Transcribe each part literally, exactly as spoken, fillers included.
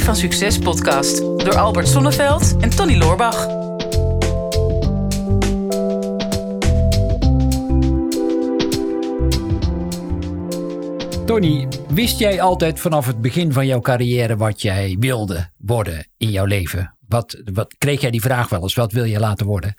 Theorie van Succes podcast door Albert Sonneveld en Tony Loorbach. Tony, wist jij altijd vanaf het begin van jouw carrière wat jij wilde worden in jouw leven? Wat, wat kreeg jij die vraag wel eens? Wat wil je laten worden?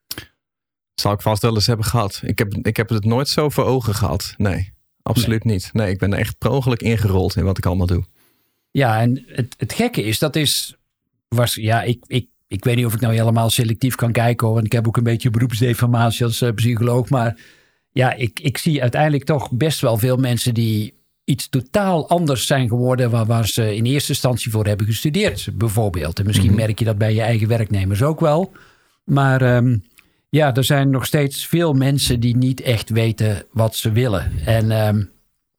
Zal ik vast wel eens hebben gehad. Ik heb, ik heb het nooit zo voor ogen gehad. Nee, absoluut nee. niet. Nee, ik ben er echt per ongeluk ingerold in wat ik allemaal doe. Ja, en het, het gekke is, dat is... Was, ja, ik, ik, ik weet niet of ik nou helemaal selectief kan kijken, hoor, want ik heb ook een beetje beroepsdeformatie als uh, psycholoog. Maar ja, ik, ik zie uiteindelijk toch best wel veel mensen die iets totaal anders zijn geworden waar, waar ze in eerste instantie voor hebben gestudeerd, bijvoorbeeld. En misschien mm-hmm. merk je dat bij je eigen werknemers ook wel. Maar um, ja, er zijn nog steeds veel mensen die niet echt weten wat ze willen. En um,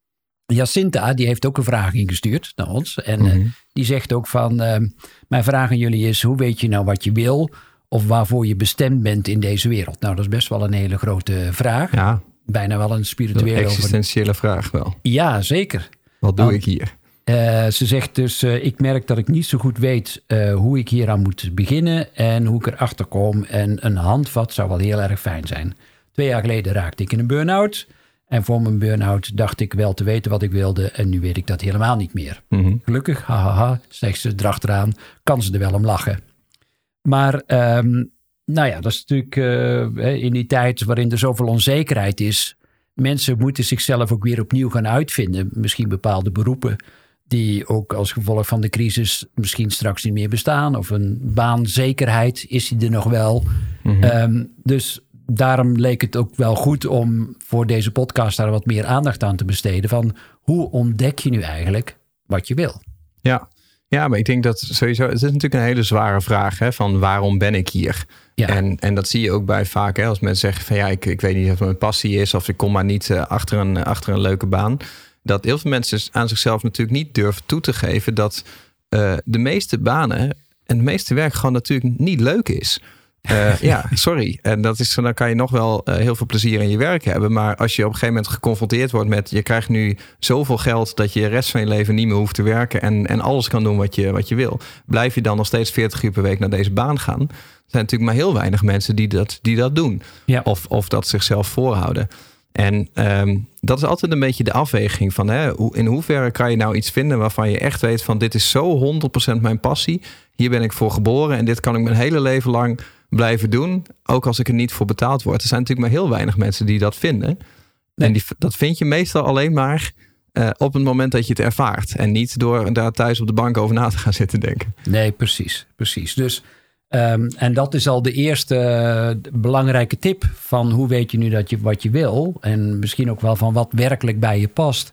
Jacinta, die heeft ook een vraag ingestuurd naar ons. En mm-hmm. uh, die zegt ook van, uh, mijn vraag aan jullie is, hoe weet je nou wat je wil of waarvoor je bestemd bent in deze wereld? Nou, dat is best wel een hele grote vraag. Ja. Bijna wel een spirituele... Een existentiële over... vraag wel. Ja, zeker. Wat doe Want, ik hier? Uh, ze zegt dus, uh, ik merk dat ik niet zo goed weet uh, hoe ik hier aan moet beginnen en hoe ik erachter kom. En een handvat zou wel heel erg fijn zijn. Twee jaar geleden raakte ik in een burn-out. En voor mijn burn-out dacht ik wel te weten wat ik wilde. En nu weet ik dat helemaal niet meer. Mm-hmm. Gelukkig, hahaha, zegt ze erachteraan, kan ze er wel om lachen. Maar... Um, Nou ja, dat is natuurlijk uh, in die tijd waarin er zoveel onzekerheid is. Mensen moeten zichzelf ook weer opnieuw gaan uitvinden. Misschien bepaalde beroepen die ook als gevolg van de crisis misschien straks niet meer bestaan. Of een baanzekerheid, is die er nog wel? Mm-hmm. Um, dus daarom leek het ook wel goed om voor deze podcast daar wat meer aandacht aan te besteden. Van hoe ontdek je nu eigenlijk wat je wil? Ja. Ja, maar ik denk dat sowieso... Het is natuurlijk een hele zware vraag, hè, van waarom ben ik hier? Ja. En, en dat zie je ook bij vaak, hè, als mensen zeggen van ja, ik, ik weet niet of het mijn passie is of ik kom maar niet uh, achter, een, achter een leuke baan. Dat heel veel mensen aan zichzelf natuurlijk niet durven toe te geven dat uh, de meeste banen en het meeste werk gewoon natuurlijk niet leuk is. Uh, ja, sorry. En dat is, dan kan je nog wel uh, heel veel plezier in je werk hebben. Maar als je op een gegeven moment geconfronteerd wordt met... je krijgt nu zoveel geld dat je de rest van je leven niet meer hoeft te werken... en, en alles kan doen wat je, wat je wil. Blijf je dan nog steeds veertig uur per week naar deze baan gaan? Er zijn natuurlijk maar heel weinig mensen die dat, die dat doen. Ja. Of, of dat zichzelf voorhouden. En um, dat is altijd een beetje de afweging van... Hè, in hoeverre kan je nou iets vinden waarvan je echt weet van... dit is zo honderd procent mijn passie. Hier ben ik voor geboren en dit kan ik mijn hele leven lang... blijven doen, ook als ik er niet voor betaald word. Er zijn natuurlijk maar heel weinig mensen die dat vinden. Nee. En die, dat vind je meestal alleen maar uh, op het moment dat je het ervaart. En niet door daar thuis op de bank over na te gaan zitten denken. Nee, precies. precies. Dus, um, en dat is al de eerste uh, belangrijke tip van hoe weet je nu dat je wat je wil. En misschien ook wel van wat werkelijk bij je past.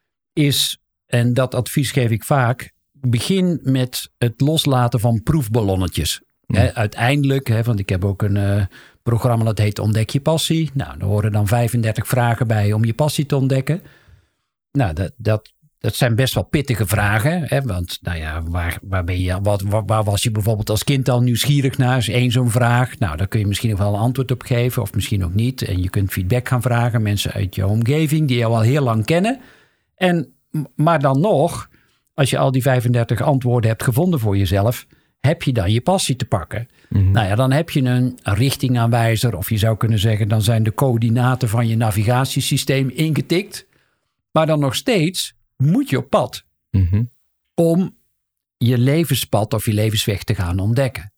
Is, en dat advies geef ik vaak, begin met het loslaten van proefballonnetjes. He, uiteindelijk, he, want ik heb ook een uh, programma dat heet Ontdek je passie. Nou, daar horen dan vijfendertig vragen bij om je passie te ontdekken. Nou, dat, dat, dat zijn best wel pittige vragen. Hè, want, nou ja, waar, waar, ben je, wat, waar, waar was je bijvoorbeeld als kind al nieuwsgierig naar? Is één zo'n vraag. Nou, daar kun je misschien nog wel een antwoord op geven of misschien ook niet. En je kunt feedback gaan vragen. Mensen uit je omgeving die jou al heel lang kennen. En, maar dan nog, als je al die vijfendertig antwoorden hebt gevonden voor jezelf... heb je dan je passie te pakken. Mm-hmm. Nou ja, dan heb je een richtingaanwijzer... of je zou kunnen zeggen... dan zijn de coördinaten van je navigatiesysteem ingetikt. Maar dan nog steeds moet je op pad... Mm-hmm. om je levenspad of je levensweg te gaan ontdekken.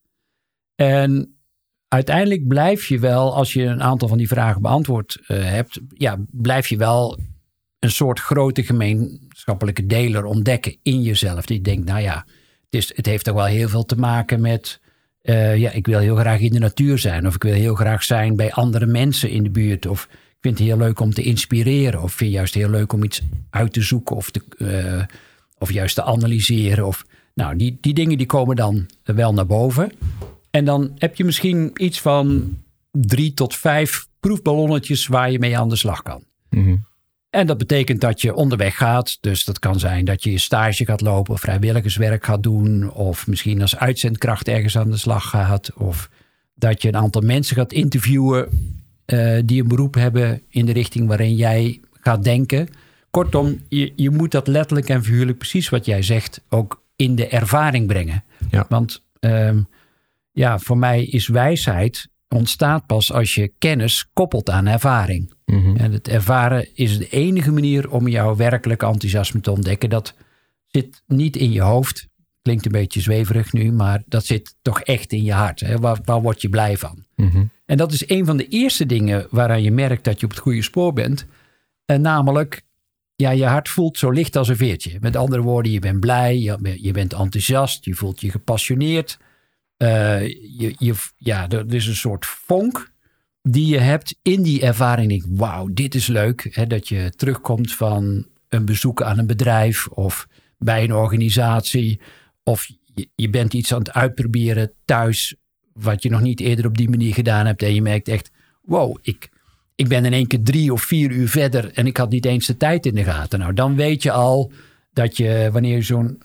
En uiteindelijk blijf je wel... als je een aantal van die vragen beantwoord uh, hebt... ja, blijf je wel een soort grote gemeenschappelijke deler ontdekken in jezelf. Die denkt, nou ja... Het, is, het heeft toch wel heel veel te maken met... Uh, ja, ik wil heel graag in de natuur zijn. Of ik wil heel graag zijn bij andere mensen in de buurt. Of ik vind het heel leuk om te inspireren. Of ik vind het juist heel leuk om iets uit te zoeken. Of, te, uh, of juist te analyseren. Of, nou, die, die dingen die komen dan wel naar boven. En dan heb je misschien iets van drie tot vijf proefballonnetjes... waar je mee aan de slag kan. Mm-hmm. En dat betekent dat je onderweg gaat. Dus dat kan zijn dat je je stage gaat lopen of vrijwilligerswerk gaat doen. Of misschien als uitzendkracht ergens aan de slag gaat. Of dat je een aantal mensen gaat interviewen uh, die een beroep hebben in de richting waarin jij gaat denken. Kortom, je, je moet dat letterlijk en figuurlijk precies wat jij zegt ook in de ervaring brengen. Ja. Want um, ja, voor mij is wijsheid ontstaat pas als je kennis koppelt aan ervaring. Mm-hmm. En het ervaren is de enige manier om jouw werkelijke enthousiasme te ontdekken. Dat zit niet in je hoofd. Klinkt een beetje zweverig nu, maar dat zit toch echt in je hart. Hè? Waar, waar word je blij van? Mm-hmm. En dat is een van de eerste dingen waaraan je merkt dat je op het goede spoor bent. En namelijk, ja, je hart voelt zo licht als een veertje. Met andere woorden, je bent blij, je, je bent enthousiast, je voelt je gepassioneerd. Uh, je, je, ja, er is een soort vonk die je hebt in die ervaring. Denk, wauw, dit is leuk. Hè, dat je terugkomt van een bezoek aan een bedrijf of bij een organisatie. Of je, je bent iets aan het uitproberen thuis wat je nog niet eerder op die manier gedaan hebt. En je merkt echt, wow, ik, ik ben in één keer drie of vier uur verder en ik had niet eens de tijd in de gaten. Nou, dan weet je al dat je, wanneer je zo'n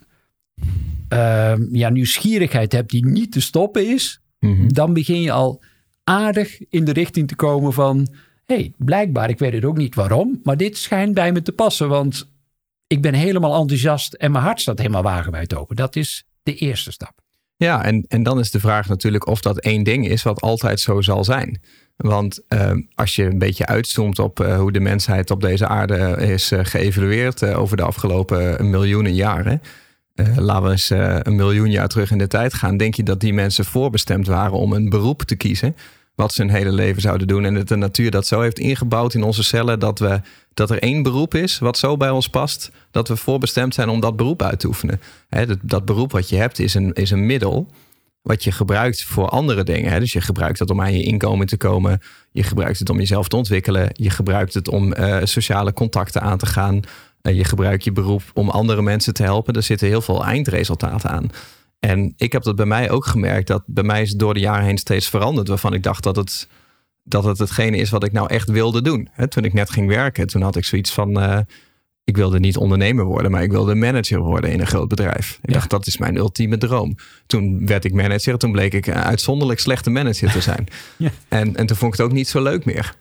uh, ja, nieuwsgierigheid hebt die niet te stoppen is, mm-hmm. dan begin je al aardig in de richting te komen van, hé, hey, blijkbaar, ik weet het ook niet waarom, maar dit schijnt bij me te passen, want ik ben helemaal enthousiast en mijn hart staat helemaal wagenwijd open. Dat is de eerste stap. Ja, en, en dan is de vraag natuurlijk of dat één ding is wat altijd zo zal zijn. Want uh, als je een beetje uitzoomt op uh, hoe de mensheid op deze aarde is uh, geëvalueerd uh, over de afgelopen uh, miljoenen jaren. Uh, laten we eens uh, een miljoen jaar terug in de tijd gaan. Denk je dat die mensen voorbestemd waren om een beroep te kiezen wat ze hun hele leven zouden doen? En dat de natuur dat zo heeft ingebouwd in onze cellen dat, we, dat er één beroep is wat zo bij ons past, dat we voorbestemd zijn om dat beroep uit te oefenen. He, dat, dat beroep wat je hebt is een, is een middel wat je gebruikt voor andere dingen. Hè? Dus je gebruikt het om aan je inkomen te komen. Je gebruikt het om jezelf te ontwikkelen. Je gebruikt het om uh, sociale contacten aan te gaan. Uh, je gebruikt je beroep om andere mensen te helpen. Er zitten heel veel eindresultaten aan. En ik heb dat bij mij ook gemerkt. Dat bij mij is het door de jaren heen steeds veranderd. Waarvan ik dacht dat het, dat het hetgene is wat ik nou echt wilde doen. Hè? Toen ik net ging werken, toen had ik zoiets van, Uh, ik wilde niet ondernemer worden, maar ik wilde manager worden in een groot bedrijf. Ik ja. dacht, dat is mijn ultieme droom. Toen werd ik manager. Toen bleek ik een uitzonderlijk slechte manager te zijn. ja. en, en toen vond ik het ook niet zo leuk meer.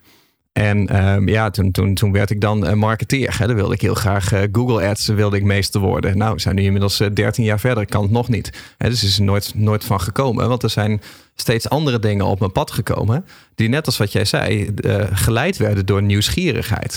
En um, ja, toen, toen, toen werd ik dan uh, marketeer. Hè. Dan wilde ik heel graag uh, Google Ads wilde ik meester worden. Nou, we zijn nu inmiddels uh, dertien jaar verder. Kan het nog niet. Hè, dus is er nooit, nooit van gekomen. Want er zijn steeds andere dingen op mijn pad gekomen. Die net als wat jij zei, uh, geleid werden door nieuwsgierigheid.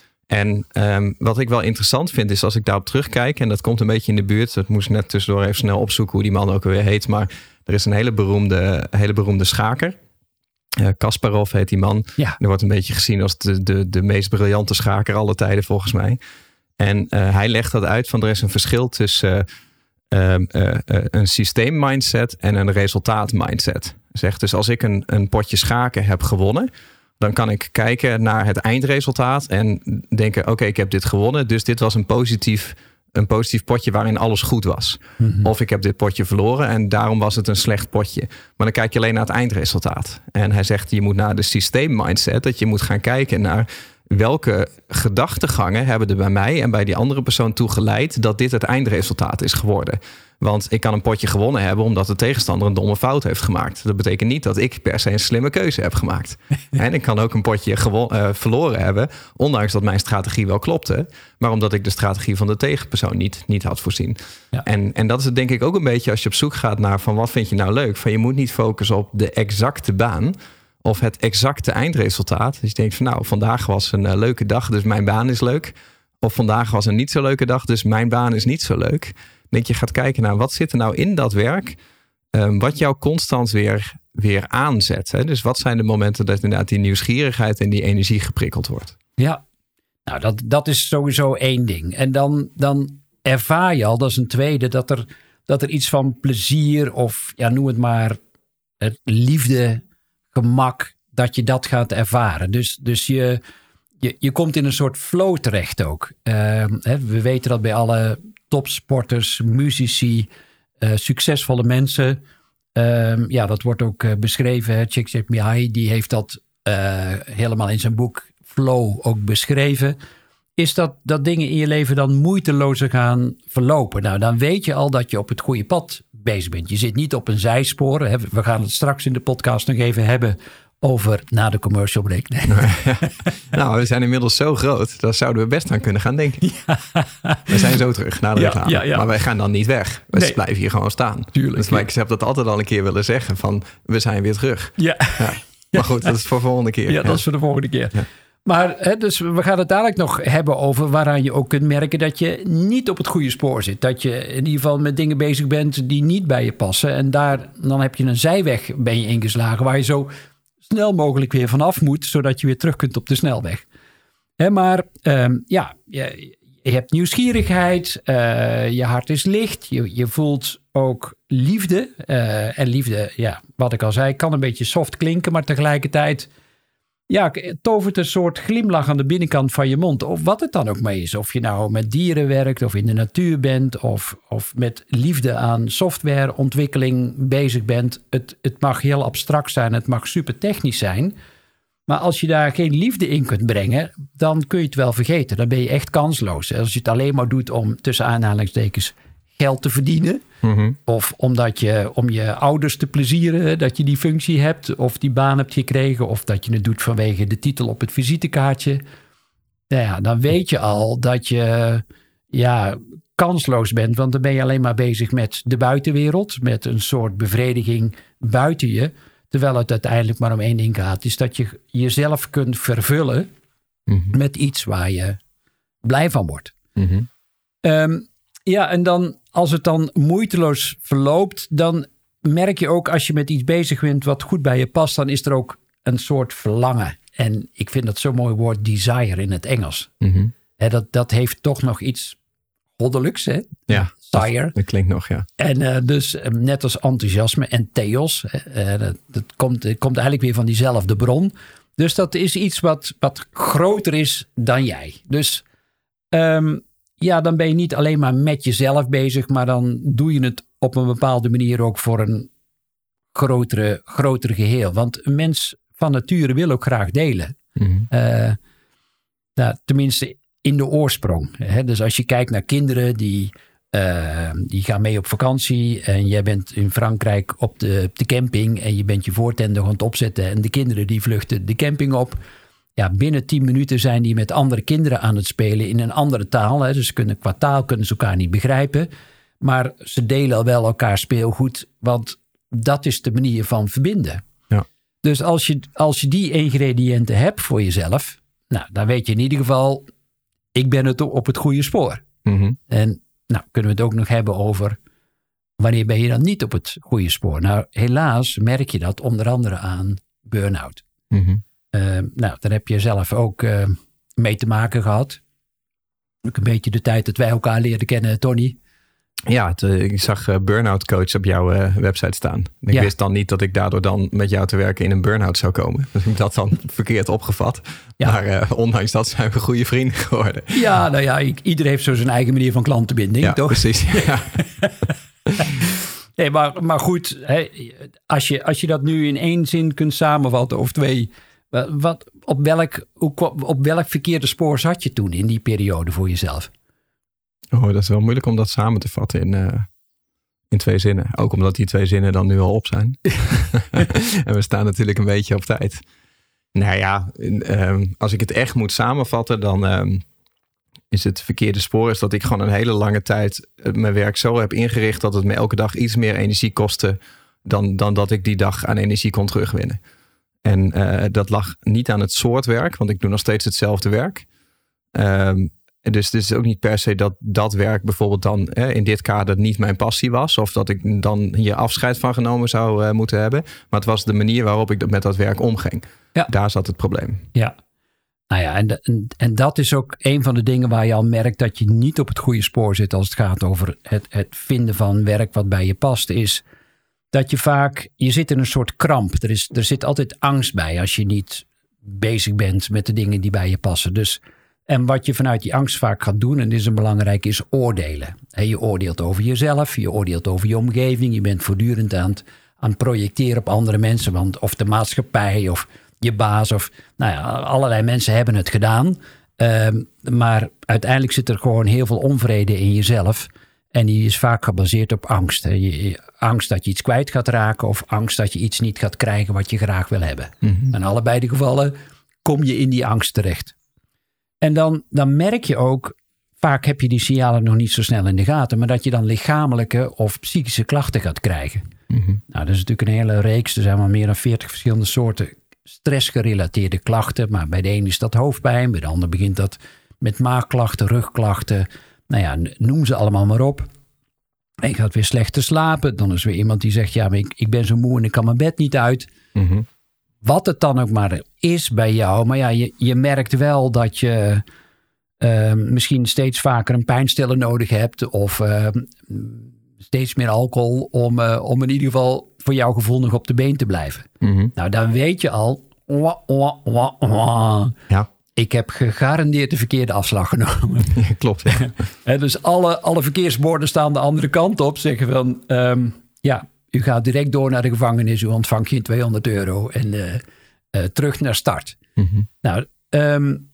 En um, wat ik wel interessant vind is als ik daarop terugkijk, en dat komt een beetje in de buurt. Dat moest net tussendoor even snel opzoeken hoe die man ook alweer heet. Maar er is een hele beroemde, hele beroemde schaker. Uh, Kasparov heet die man. Ja. Er wordt een beetje gezien als de, de, de meest briljante schaker aller tijden volgens mij. En uh, hij legt dat uit van er is een verschil tussen uh, uh, uh, een systeemmindset en een resultaatmindset. Zegt dus als ik een, een potje schaken heb gewonnen, dan kan ik kijken naar het eindresultaat en denken, oké, okay, ik heb dit gewonnen. Dus dit was een positief, een positief potje waarin alles goed was. Mm-hmm. Of ik heb dit potje verloren en daarom was het een slecht potje. Maar dan kijk je alleen naar het eindresultaat. En hij zegt, je moet naar de systeemmindset, dat je moet gaan kijken naar welke gedachtegangen hebben er bij mij en bij die andere persoon toe geleid dat dit het eindresultaat is geworden. Want ik kan een potje gewonnen hebben omdat de tegenstander een domme fout heeft gemaakt. Dat betekent niet dat ik per se een slimme keuze heb gemaakt. En ik kan ook een potje gewo- uh, verloren hebben, ondanks dat mijn strategie wel klopte, maar omdat ik de strategie van de tegenpersoon niet, niet had voorzien. Ja. En, en dat is het denk ik ook een beetje als je op zoek gaat naar van wat vind je nou leuk. Van je moet niet focussen op de exacte baan of het exacte eindresultaat. Dus je denkt van nou, vandaag was een uh, leuke dag, dus mijn baan is leuk. Of vandaag was een niet zo leuke dag, dus mijn baan is niet zo leuk. Dat je gaat kijken naar wat zit er nou in dat werk, um, wat jou constant weer, weer aanzet. Hè? Dus wat zijn de momenten dat inderdaad die nieuwsgierigheid en die energie geprikkeld wordt? Ja, nou dat, dat is sowieso één ding. En dan, dan ervaar je al, dat is een tweede, dat er, dat er iets van plezier of ja, noem het maar het liefde, gemak, dat je dat gaat ervaren. Dus, dus je, je, je komt in een soort flow terecht ook. Uh, hè, we weten dat bij alle topsporters, muzici, uh, succesvolle mensen. Uh, ja, dat wordt ook uh, beschreven. Csikszentmihalyi, die heeft dat uh, helemaal in zijn boek Flow ook beschreven. Is dat, dat dingen in je leven dan moeitelozer gaan verlopen. Nou, dan weet je al dat je op het goede pad bezig bent. Je zit niet op een zijspoor. Hè. We gaan het straks in de podcast nog even hebben over na de commercial break. Nee. Nou, we zijn inmiddels zo groot. Daar zouden we best aan kunnen gaan denken. Ja. We zijn zo terug naar de ja, reclame. Ja, ja. Maar wij gaan dan niet weg. We nee. blijven hier gewoon staan. Tuurlijk. Dus, maar ik heb dat altijd al een keer willen zeggen. Van, we zijn weer terug. Ja. ja. Maar goed, dat is voor de volgende keer. Ja, dat ja. is voor de volgende keer. Ja. Maar hè, dus we gaan het dadelijk nog hebben over waaraan je ook kunt merken dat je niet op het goede spoor zit. Dat je in ieder geval met dingen bezig bent die niet bij je passen. En daar, dan heb je een zijweg ben je ingeslagen waar je zo snel mogelijk weer vanaf moet, zodat je weer terug kunt op de snelweg. Hè, maar um, ja, je, je hebt nieuwsgierigheid, uh, je hart is licht, je, je voelt ook liefde. Uh, en liefde, ja, wat ik al zei, kan een beetje soft klinken, maar tegelijkertijd ja, tovert een soort glimlach aan de binnenkant van je mond. Of wat het dan ook maar is. Of je nou met dieren werkt of in de natuur bent. Of, of met liefde aan softwareontwikkeling bezig bent. Het, het mag heel abstract zijn. Het mag super technisch zijn. Maar als je daar geen liefde in kunt brengen, dan kun je het wel vergeten. Dan ben je echt kansloos. Als je het alleen maar doet om tussen aanhalingstekens geld te verdienen. Mm-hmm. Of omdat je om je ouders te plezieren, dat je die functie hebt. Of die baan hebt gekregen. Of dat je het doet vanwege de titel op het visitekaartje. Nou ja, dan weet je al dat je ja, kansloos bent. Want dan ben je alleen maar bezig met de buitenwereld. Met een soort bevrediging buiten je. Terwijl het uiteindelijk maar om één ding gaat. Is dat je jezelf kunt vervullen mm-hmm. met iets waar je blij van wordt. Mm-hmm. Um, ja, en dan als het dan moeiteloos verloopt, dan merk je ook als je met iets bezig bent wat goed bij je past, dan is er ook een soort verlangen. En ik vind dat zo'n mooi woord, desire in het Engels. Mm-hmm. He, dat, dat heeft toch nog iets goddelijks, hè? Ja, desire. Dat, dat klinkt nog, ja. En uh, dus uh, net als enthousiasme en theos, uh, dat, dat komt, uh, komt eigenlijk weer van diezelfde bron. Dus dat is iets wat, wat groter is dan jij. Dus um, ja, dan ben je niet alleen maar met jezelf bezig, maar dan doe je het op een bepaalde manier ook voor een grotere, grotere geheel. Want een mens van nature wil ook graag delen. Mm-hmm. Uh, nou, tenminste in de oorsprong. Hè? Dus als je kijkt naar kinderen die, uh, die gaan mee op vakantie en jij bent in Frankrijk op de, op de camping en je bent je voortender aan het opzetten en de kinderen die vluchten de camping op. Ja, binnen tien minuten zijn die met andere kinderen aan het spelen in een andere taal. Hè. Dus ze kunnen, qua taal kunnen ze elkaar niet begrijpen. Maar ze delen al wel elkaar speelgoed. Want dat is de manier van verbinden. Ja. Dus als je, als je die ingrediënten hebt voor jezelf. Nou, dan weet je in ieder geval, ik ben het op het goede spoor. Mm-hmm. En nou kunnen we het ook nog hebben over wanneer ben je dan niet op het goede spoor. Nou, helaas merk je dat onder andere aan burn-out. Mm-hmm. Uh, nou, daar heb je zelf ook uh, mee te maken gehad. Ook een beetje de tijd dat wij elkaar leerden kennen, Tony. Ja, het, uh, ik zag uh, burn-out coach op jouw uh, website staan. Ik ja. wist dan niet dat ik daardoor dan met jou te werken in een burn-out zou komen. Dus ik heb dat dan verkeerd opgevat. Ja. Maar uh, ondanks dat zijn we goede vrienden geworden. Ja, nou ja, iedereen heeft zo zijn eigen manier van klantenbinding, ja, toch? Precies, ja. Nee, maar, maar goed, hè, als, je, als je dat nu in één zin kunt samenvatten of twee. Wat, op, welk, op welk verkeerde spoor zat je toen in die periode voor jezelf? Oh, dat is wel moeilijk om dat samen te vatten in, uh, in twee zinnen. Ook omdat die twee zinnen dan nu al op zijn. En we staan natuurlijk een beetje op tijd. Nou ja, um, als ik het echt moet samenvatten, dan um, is het verkeerde spoor is dat ik gewoon een hele lange tijd mijn werk zo heb ingericht dat het me elke dag iets meer energie kostte dan, dan dat ik die dag aan energie kon terugwinnen. En uh, dat lag niet aan het soort werk, want ik doe nog steeds hetzelfde werk. Um, dus het is ook niet per se dat dat werk bijvoorbeeld dan eh, in dit kader niet mijn passie was. Of dat ik dan hier afscheid van genomen zou uh, moeten hebben. Maar het was de manier waarop ik met dat werk omging. Ja. Daar zat het probleem. Ja, nou ja, en, en, en dat is ook een van de dingen waar je al merkt dat je niet op het goede spoor zit als het gaat over het, het vinden van werk wat bij je past, is dat je vaak, je zit in een soort kramp. Er, is, er zit altijd angst bij als je niet bezig bent met de dingen die bij je passen. Dus, en wat je vanuit die angst vaak gaat doen, en dit is een belangrijk, is oordelen. En je oordeelt over jezelf, je oordeelt over je omgeving. Je bent voortdurend aan het, aan het projecteren op andere mensen. Want of de maatschappij of je baas of nou ja, allerlei mensen hebben het gedaan. Uh, maar uiteindelijk zit er gewoon heel veel onvrede in jezelf. En die is vaak gebaseerd op angst. Je, angst dat je iets kwijt gaat raken of angst dat je iets niet gaat krijgen wat je graag wil hebben. Mm-hmm. In allebei de gevallen kom je in die angst terecht. En dan, dan merk je ook, vaak heb je die signalen nog niet zo snel in de gaten, maar dat je dan lichamelijke of psychische klachten gaat krijgen. Mm-hmm. Nou, dat is natuurlijk een hele reeks. Er zijn wel meer dan veertig verschillende soorten stressgerelateerde klachten. Maar bij de ene is dat hoofdpijn, bij de ander begint dat met maagklachten, rugklachten. Nou ja, noem ze allemaal maar op. En je gaat weer slechter slapen. Dan is weer iemand die zegt, ja, maar ik, ik ben zo moe en ik kan mijn bed niet uit. Mm-hmm. Wat het dan ook maar is bij jou. Maar ja, je, je merkt wel dat je uh, misschien steeds vaker een pijnstiller nodig hebt. Of uh, steeds meer alcohol om, uh, om in ieder geval voor jouw gevoel nog op de been te blijven. Mm-hmm. Nou, dan weet je al. Wah, wah, wah, wah. Ja. Ik heb gegarandeerd de verkeerde afslag genomen. Ja, klopt. Ja. He, dus alle, alle verkeersborden staan de andere kant op. Zeggen van, um, ja, u gaat direct door naar de gevangenis. U ontvangt geen tweehonderd euro en uh, uh, terug naar start. Mm-hmm. Nou, um,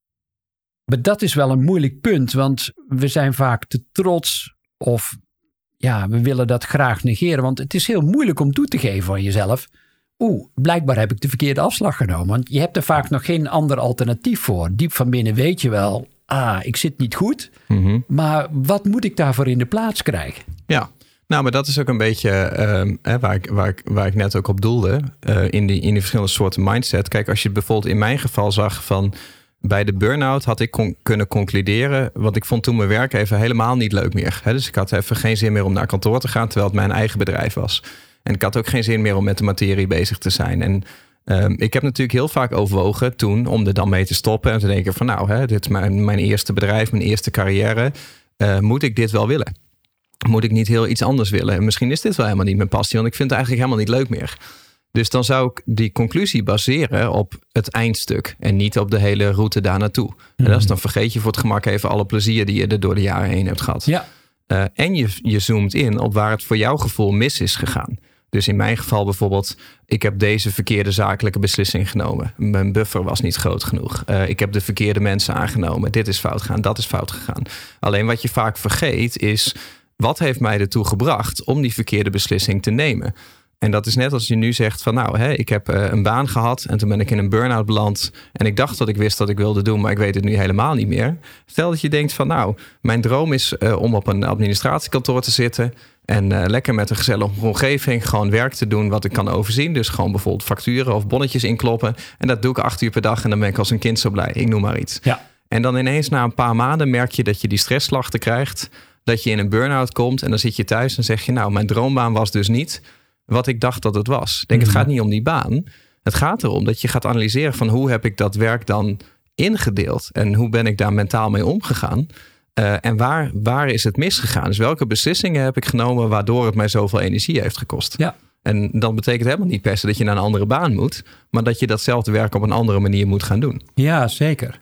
maar dat is wel een moeilijk punt. Want we zijn vaak te trots of ja, we willen dat graag negeren. Want het is heel moeilijk om toe te geven aan jezelf. Oeh, blijkbaar heb ik de verkeerde afslag genomen. Want je hebt er vaak nog geen ander alternatief voor. Diep van binnen weet je wel, ah, ik zit niet goed. Mm-hmm. Maar wat moet ik daarvoor in de plaats krijgen? Ja, nou, maar dat is ook een beetje uh, hè, waar, ik, waar, ik, waar ik net ook op doelde. Uh, in, die, in die verschillende soorten mindset. Kijk, als je bijvoorbeeld in mijn geval zag van bij de burn-out had ik kon, kunnen concluderen. Want ik vond toen mijn werk even helemaal niet leuk meer. Hè? Dus ik had even geen zin meer om naar kantoor te gaan, terwijl het mijn eigen bedrijf was. En ik had ook geen zin meer om met de materie bezig te zijn. En um, ik heb natuurlijk heel vaak overwogen toen om er dan mee te stoppen. En te denken van nou, hè, dit is mijn, mijn eerste bedrijf, mijn eerste carrière. Uh, moet ik dit wel willen? Moet ik niet heel iets anders willen? En misschien is dit wel helemaal niet mijn passie, want ik vind het eigenlijk helemaal niet leuk meer. Dus dan zou ik die conclusie baseren op het eindstuk en niet op de hele route daar naartoe. Mm-hmm. En dat is, dan vergeet je voor het gemak even alle plezier die je er door de jaren heen hebt gehad. Ja. Uh, en je, je zoomt in op waar het voor jouw gevoel mis is gegaan. Dus in mijn geval bijvoorbeeld, ik heb deze verkeerde zakelijke beslissing genomen. Mijn buffer was niet groot genoeg. Uh, ik heb de verkeerde mensen aangenomen. Dit is fout gegaan, dat is fout gegaan. Alleen wat je vaak vergeet is, wat heeft mij ertoe gebracht om die verkeerde beslissing te nemen? En dat is net als je nu zegt van nou, hè, ik heb uh, een baan gehad en toen ben ik in een burn-out beland. En ik dacht dat ik wist wat ik wilde doen, maar ik weet het nu helemaal niet meer. Stel dat je denkt van nou, mijn droom is uh, om op een administratiekantoor te zitten. En uh, lekker met een gezellige omgeving gewoon werk te doen wat ik kan overzien. Dus gewoon bijvoorbeeld facturen of bonnetjes inkloppen. En dat doe ik acht uur per dag en dan ben ik als een kind zo blij. Ik noem maar iets. Ja. En dan ineens na een paar maanden merk je dat je die stressklachten krijgt. Dat je in een burn-out komt en dan zit je thuis en zeg je nou, mijn droombaan was dus niet wat ik dacht dat het was. Ik denk, mm-hmm. Het gaat niet om die baan. Het gaat erom dat je gaat analyseren van hoe heb ik dat werk dan ingedeeld? En hoe ben ik daar mentaal mee omgegaan? Uh, en waar, waar is het misgegaan? Dus welke beslissingen heb ik genomen waardoor het mij zoveel energie heeft gekost? Ja. En dat betekent helemaal niet per se dat je naar een andere baan moet, maar dat je datzelfde werk op een andere manier moet gaan doen. Ja, zeker.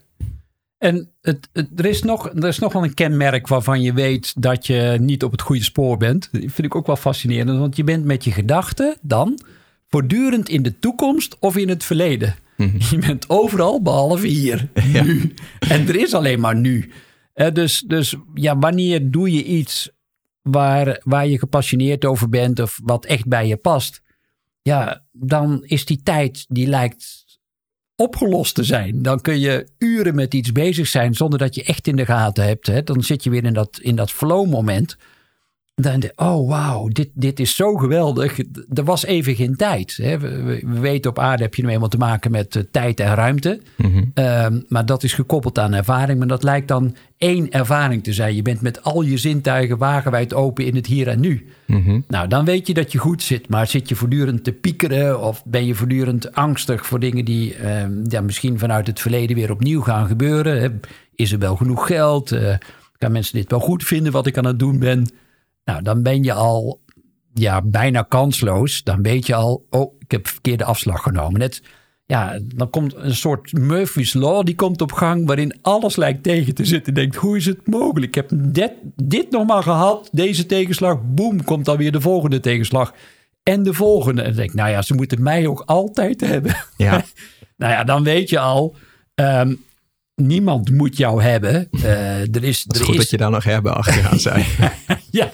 En het, het, er, is nog, er is nog wel een kenmerk waarvan je weet dat je niet op het goede spoor bent. Dat vind ik ook wel fascinerend, want je bent met je gedachten dan voortdurend in de toekomst of in het verleden. Mm-hmm. Je bent overal behalve hier, ja. Nu. En er is alleen maar nu. Uh, dus, dus ja, wanneer doe je iets waar, waar je gepassioneerd over bent of wat echt bij je past, ja, dan is die tijd, die lijkt opgelost te zijn. Dan kun je uren met iets bezig zijn zonder dat je echt in de gaten hebt. Hè? Dan zit je weer in dat, in dat flow moment. Dan denk je, oh wauw, dit, dit is zo geweldig. Er was even geen tijd. Hè? We, we, we weten op aarde heb je nu eenmaal te maken met uh, tijd en ruimte. Mm-hmm. Um, maar dat is gekoppeld aan ervaring. Maar dat lijkt dan één ervaring te zijn. Je bent met al je zintuigen wagenwijd open in het hier en nu. Mm-hmm. Nou, dan weet je dat je goed zit. Maar zit je voortdurend te piekeren of ben je voortdurend angstig voor dingen die um, ja, misschien vanuit het verleden weer opnieuw gaan gebeuren? Hè? Is er wel genoeg geld? Uh, gaan mensen dit wel goed vinden wat ik aan het doen ben? Nou, dan ben je al ja, bijna kansloos. Dan weet je al, oh, ik heb verkeerde afslag genomen. Net, ja, dan komt een soort Murphy's Law, die komt op gang, waarin alles lijkt tegen te zitten. Je denkt, hoe is het mogelijk? Ik heb dit, dit nog maar gehad, deze tegenslag. Boem, komt dan weer de volgende tegenslag. En de volgende. En dan denk ik, nou ja, ze moeten mij ook altijd hebben. Ja. Nou ja, dan weet je al, Um, niemand moet jou hebben. Uh, er is, Het is er goed is... dat je daar nog hebben achteraan zei. Ja.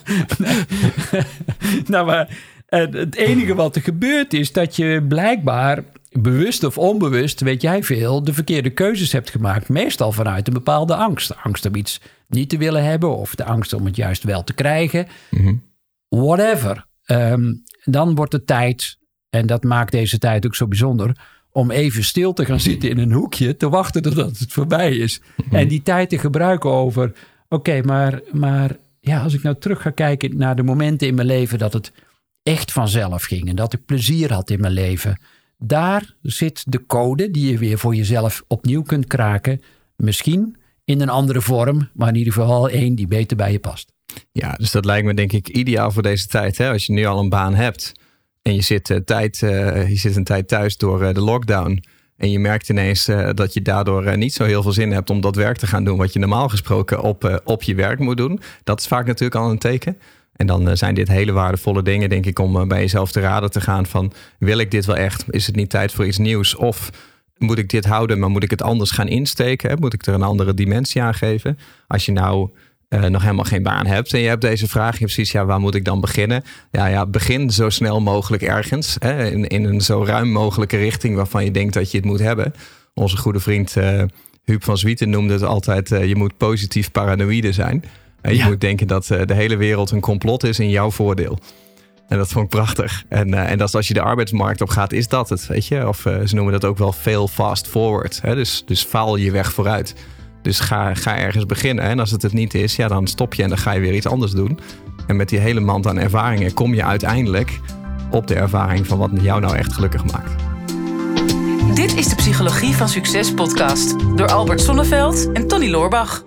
Nou, maar het enige wat er gebeurt is dat je blijkbaar bewust of onbewust, weet jij veel, de verkeerde keuzes hebt gemaakt. Meestal vanuit een bepaalde angst. De angst om iets niet te willen hebben of de angst om het juist wel te krijgen. Mm-hmm. Whatever. Um, dan wordt het tijd, en dat maakt deze tijd ook zo bijzonder, om even stil te gaan zitten in een hoekje, te wachten totdat het voorbij is. Mm-hmm. En die tijd te gebruiken over, oké, okay, maar, maar ja, als ik nou terug ga kijken naar de momenten in mijn leven dat het echt vanzelf ging en dat ik plezier had in mijn leven. Daar zit de code die je weer voor jezelf opnieuw kunt kraken. Misschien in een andere vorm, maar in ieder geval één die beter bij je past. Ja, dus dat lijkt me denk ik ideaal voor deze tijd. Hè? Als je nu al een baan hebt en je zit, uh, tijd, uh, je zit een tijd thuis door uh, de lockdown. En je merkt ineens uh, dat je daardoor uh, niet zo heel veel zin hebt om dat werk te gaan doen wat je normaal gesproken op, uh, op je werk moet doen. Dat is vaak natuurlijk al een teken. En dan uh, zijn dit hele waardevolle dingen, denk ik, om uh, bij jezelf te raden te gaan van, wil ik dit wel echt? Is het niet tijd voor iets nieuws? Of moet ik dit houden, maar moet ik het anders gaan insteken? Hè? Moet ik er een andere dimensie aan geven? Als je nou uh, nog helemaal geen baan hebt en je hebt deze vraag, je hebt precies, ja, waar moet ik dan beginnen? Ja, ja, begin zo snel mogelijk ergens, hè? In, in een zo ruim mogelijke richting waarvan je denkt dat je het moet hebben. Onze goede vriend uh, Huub van Zwieten noemde het altijd, uh, je moet positief paranoïde zijn. En je ja. moet denken dat uh, de hele wereld een complot is in jouw voordeel. En dat vond ik prachtig. En, uh, en dat is als je de arbeidsmarkt op gaat, is dat het, weet je? Of uh, ze noemen dat ook wel fail fast forward. Hè? Dus, dus faal je weg vooruit. Dus ga, ga ergens beginnen. En als het het niet is, ja, dan stop je en dan ga je weer iets anders doen. En met die hele mand aan ervaringen kom je uiteindelijk op de ervaring van wat jou nou echt gelukkig maakt. Dit is de Psychologie van Succes podcast door Albert Sonneveld en Tony Loorbach.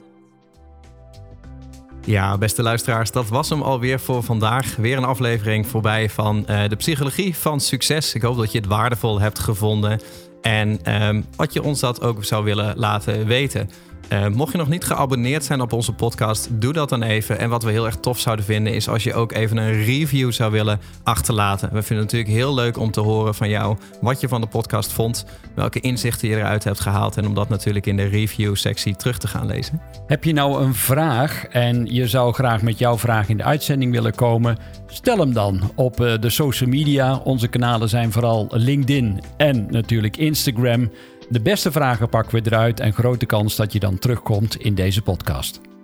Ja, beste luisteraars, dat was hem alweer voor vandaag. Weer een aflevering voorbij van uh, de Psychologie van Succes. Ik hoop dat je het waardevol hebt gevonden en um, wat je ons dat ook zou willen laten weten. Uh, mocht je nog niet geabonneerd zijn op onze podcast, doe dat dan even. En wat we heel erg tof zouden vinden is als je ook even een review zou willen achterlaten. We vinden het natuurlijk heel leuk om te horen van jou wat je van de podcast vond, welke inzichten je eruit hebt gehaald en om dat natuurlijk in de review-sectie terug te gaan lezen. Heb je nou een vraag en je zou graag met jouw vraag in de uitzending willen komen? Stel hem dan op de social media. Onze kanalen zijn vooral LinkedIn en natuurlijk Instagram. De beste vragen pakken we eruit en grote kans dat je dan terugkomt in deze podcast.